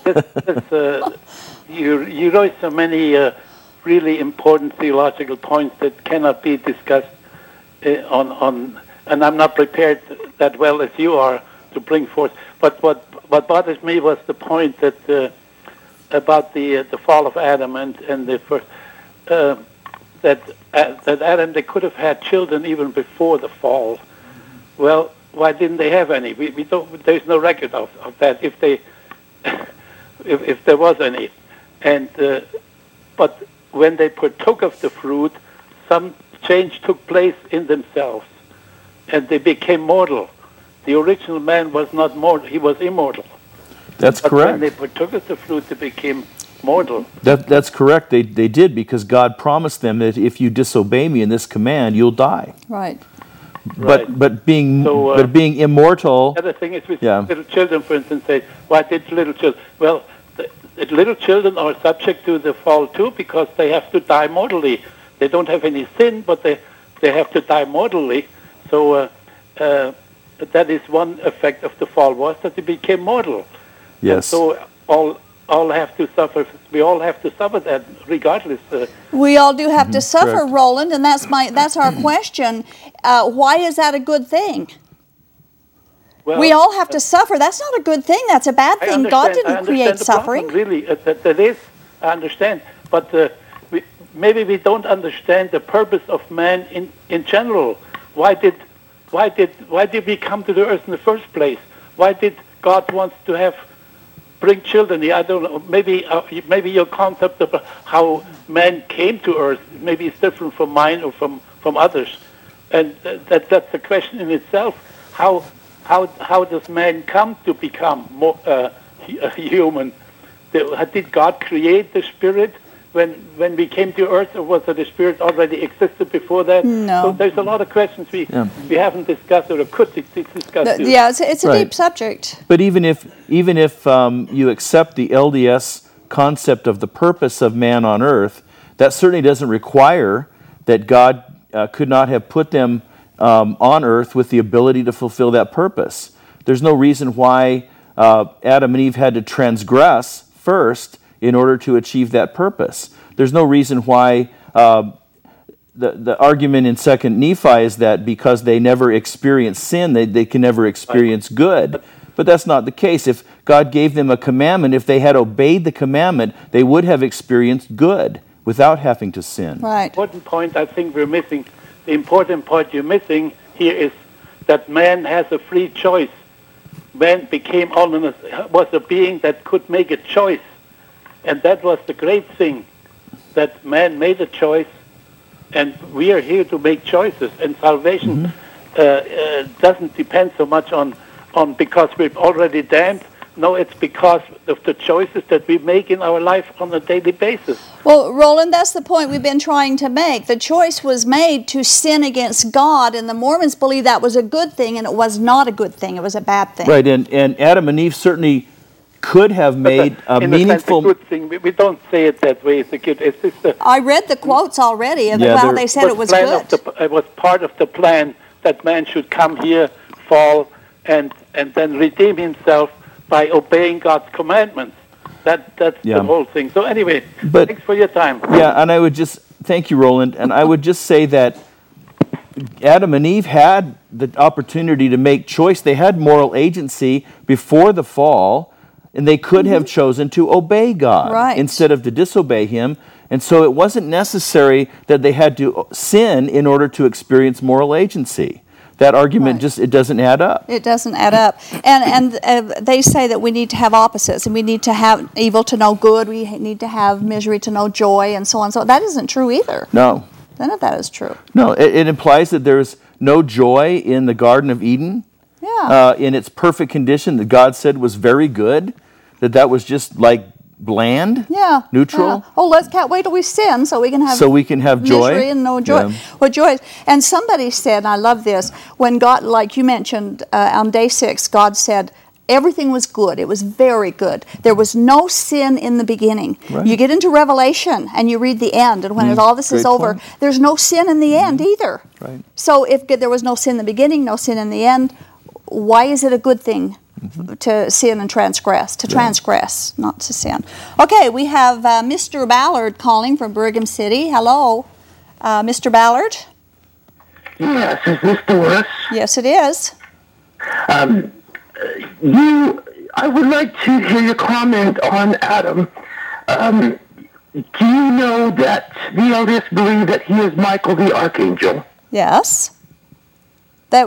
You raised so many really important theological points that cannot be discussed on, and I'm not prepared that well as you are to bring forth. But what bothers me was the point that about the fall of Adam and the first. That Adam, they could have had children even before the fall. Well, why didn't they have any? We don't. There's no record of that. If there was any, and but when they partook of the fruit, some change took place in themselves, and they became mortal. The original man was not mortal; he was immortal. That's correct. When they partook of the fruit, they became mortal. That's correct. They did, because God promised them that if you disobey me in this command, you'll die. Right. But being immortal. The other thing is with little children, for instance, say, why did little children? Well, the little children are subject to the fall too, because they have to die mortally. They don't have any sin, but they have to die mortally. So that is one effect of the fall, was that they became mortal. Yes. And so all have to suffer. We all have to suffer that, regardless. We all do have to suffer, correct. Roland, and that's our question. Why is that a good thing? Well, we all have to suffer. That's not a good thing. That's a bad thing. God didn't create suffering. Really, that is. I understand, but maybe we don't understand the purpose of man in general. Why did we come to the earth in the first place? Why did God wants to bring children here. I don't know. Maybe your concept of how man came to earth maybe is different from mine or from others, and that's a question in itself. How does man come to become more a human? Did God create the spirit when we came to earth, or was the spirit already existed before that? No. So there's a lot of questions we haven't discussed or could discuss. Yeah, it's a deep subject. But even if you accept the LDS concept of the purpose of man on earth, that certainly doesn't require that God could not have put them on earth with the ability to fulfill that purpose. There's no reason why Adam and Eve had to transgress first in order to achieve that purpose. There's no reason why the argument in 2nd Nephi is that because they never experienced sin, they can never experience good. But that's not the case. If God gave them a commandment, if they had obeyed the commandment, they would have experienced good without having to sin. Right. The important point I think we're missing, the important point you're missing here is that man has a free choice. Man was a being that could make a choice. And that was the great thing, that man made a choice, and we are here to make choices. And salvation doesn't depend so much on because we're already damned. No, it's because of the choices that we make in our life on a daily basis. Well, Roland, that's the point we've been trying to make. The choice was made to sin against God, and the Mormons believe that was a good thing, and it was not a good thing. It was a bad thing. Right, and Adam and Eve certainly could have made a meaningful... In a sense, a good thing. We don't say it that way. It's a good... It's just I read the quotes already of how they said it was good. It was part of the plan that man should come here, fall, and then redeem himself by obeying God's commandments. That's the whole thing. So anyway, thanks for your time. Yeah, and I would just... Thank you, Roland. And I would just say that Adam and Eve had the opportunity to make choice. They had moral agency before the fall, and they could have chosen to obey God instead of to disobey Him. And so it wasn't necessary that they had to sin in order to experience moral agency. That argument it doesn't add up. It doesn't add up. And they say that we need to have opposites, and we need to have evil to know good, we need to have misery to know joy, and so on. So that isn't true either. No. None of that is true. No, it implies that there's no joy in the Garden of Eden. Yeah. In its perfect condition that God said was very good, that was just like bland, neutral. Yeah. Oh, can't wait till we sin so we can have joy. Misery and no joy. Yeah. Well, joy. And somebody said, and I love this, when God, like you mentioned, on day 6, God said, everything was good. It was very good. There was no sin in the beginning. Right. You get into Revelation and you read the end, and when all this is over, there's no sin in the end either. Right. So if there was no sin in the beginning, no sin in the end, why is it a good thing to sin and transgress? To transgress, not to sin. Okay, we have Mr. Ballard calling from Brigham City. Hello, Mr. Ballard. Yes, is this Doris? Yes, it is. I would like to hear your comment on Adam. Do you know that the LDS believe that he is Michael the Archangel? Yes. They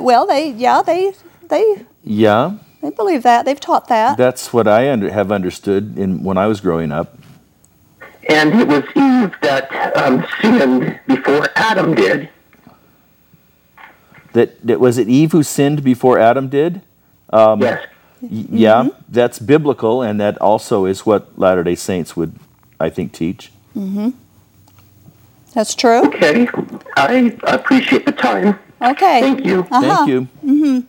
believe that. They've taught that. That's what I have understood when I was growing up. And it was Eve that sinned before Adam did. That was it Eve who sinned before Adam did? Yes. Yeah, that's biblical, and that also is what Latter-day Saints would, I think, teach. That's true. Okay. I appreciate the time. Okay. Thank you. Thank you.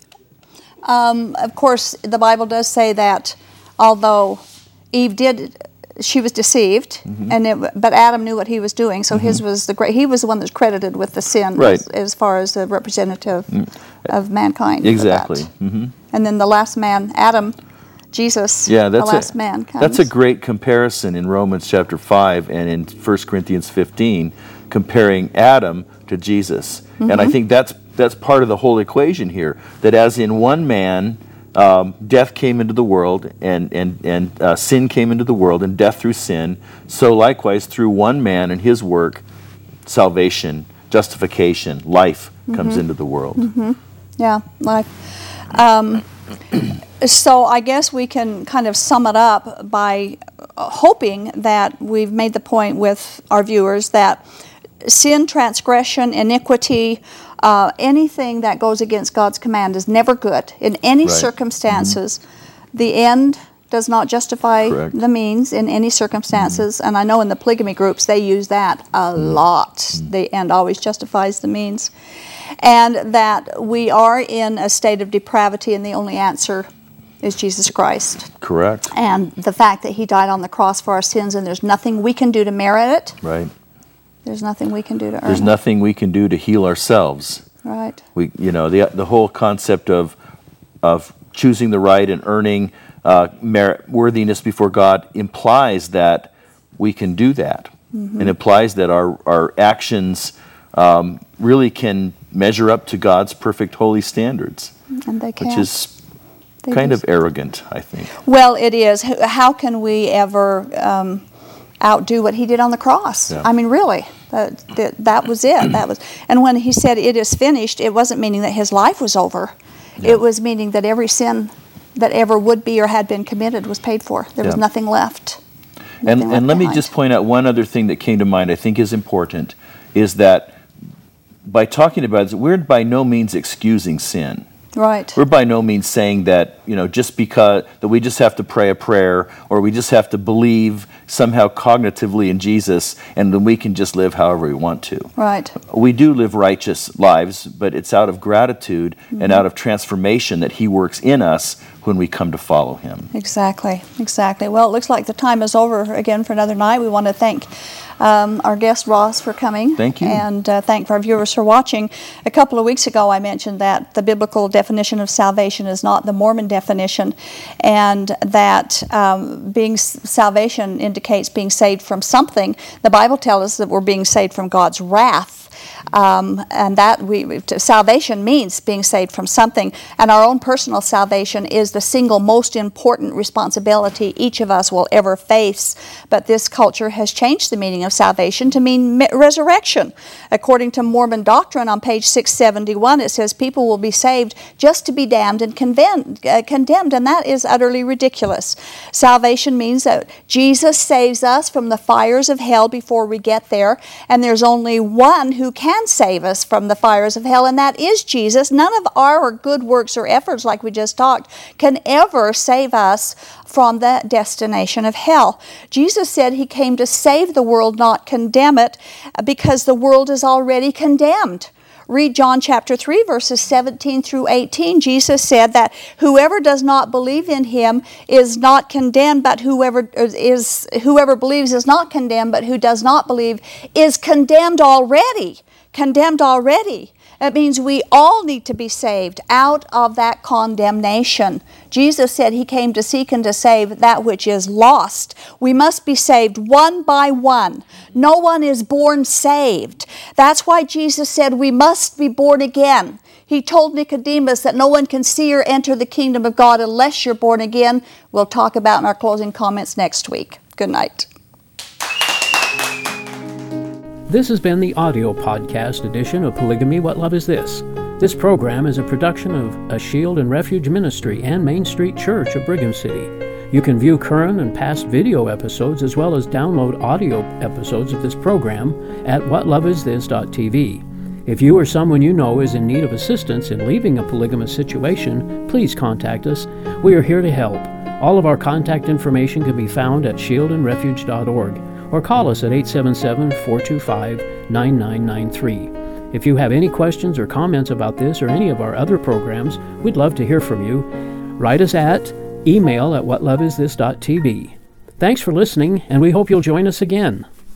Of course, the Bible does say that although Eve she was deceived, but Adam knew what he was doing. So his was he was the one that's credited with the sin, as far as the representative of mankind. Exactly. And then the last man, Adam, Jesus, the last man comes. That's a great comparison in Romans chapter 5 and in 1 Corinthians 15, comparing Adam to Jesus. And I think that's part of the whole equation here, that as in one man, death came into the world, and sin came into the world, and death through sin, so likewise through one man and his work, salvation, justification, life comes into the world. Yeah, life. So I guess we can kind of sum it up by hoping that we've made the point with our viewers that sin, transgression, iniquity, anything that goes against God's command is never good in any circumstances. The end does not justify the means in any circumstances. And I know in the polygamy groups they use that a lot. The end always justifies the means. And that we are in a state of depravity, and the only answer is Jesus Christ. Correct. And the fact that He died on the cross for our sins, and there's nothing we can do to merit it. Right. There's nothing we can do to earn There's it. nothing we can do to heal ourselves. Right. The whole concept of choosing the right and earning merit, worthiness before God implies that we can do that. It implies that our actions really can measure up to God's perfect holy standards. And they can. Which is kind of arrogant, I think. Well, it is. How can we ever outdo what He did on the cross? Yeah. I mean, really, that was it. And when He said it is finished, it wasn't meaning that His life was over. Yeah. It was meaning that every sin that ever would be or had been committed was paid for. There was nothing left. And let me just point out one other thing that came to mind I think is important, is that by talking about it, we're by no means excusing sin. Right. We're by no means saying that, just because that we just have to pray a prayer or we just have to believe somehow cognitively in Jesus and then we can just live however we want to. Right. We do live righteous lives, but it's out of gratitude and out of transformation that He works in us when we come to follow Him. Exactly. Well, it looks like the time is over again for another night. We want to thank our guest Ross for coming. Thank you. And thank our viewers for watching. A couple of weeks ago I mentioned that the biblical definition of salvation is not the Mormon definition, and that salvation indicates being saved from something. The Bible tells us that we're being saved from God's wrath. And that salvation means being saved from something, and our own personal salvation is the single most important responsibility each of us will ever face. But this culture has changed the meaning of salvation to mean resurrection. According to Mormon doctrine on page 671, it says people will be saved just to be damned and condemned, and that is utterly ridiculous. Salvation means that Jesus saves us from the fires of hell before we get there, and there's only one who can save us from the fires of hell, and that is Jesus. None of our good works or efforts, like we just talked, can ever save us from the destination of hell. Jesus said He came to save the world, not condemn it, because the world is already condemned. Read John chapter 3, verses 17 through 18. Jesus said that whoever does not believe in Him is not condemned, but whoever believes is not condemned, but who does not believe is condemned already. It means we all need to be saved out of that condemnation. Jesus said He came to seek and to save that which is lost. We must be saved one by one. No one is born saved. That's why Jesus said we must be born again. He told Nicodemus that no one can see or enter the kingdom of God unless you're born again. We'll talk about in our closing comments next week. Good night. This has been the audio podcast edition of Polygamy, What Love Is This? This program is a production of A Shield and Refuge Ministry and Main Street Church of Brigham City. You can view current and past video episodes as well as download audio episodes of this program at whatloveisthis.tv. If you or someone you know is in need of assistance in leaving a polygamous situation, please contact us. We are here to help. All of our contact information can be found at shieldandrefuge.org. or call us at 877-425-9993. If you have any questions or comments about this or any of our other programs, we'd love to hear from you. Write us at email@whatloveisthis.tv. Thanks for listening, and we hope you'll join us again.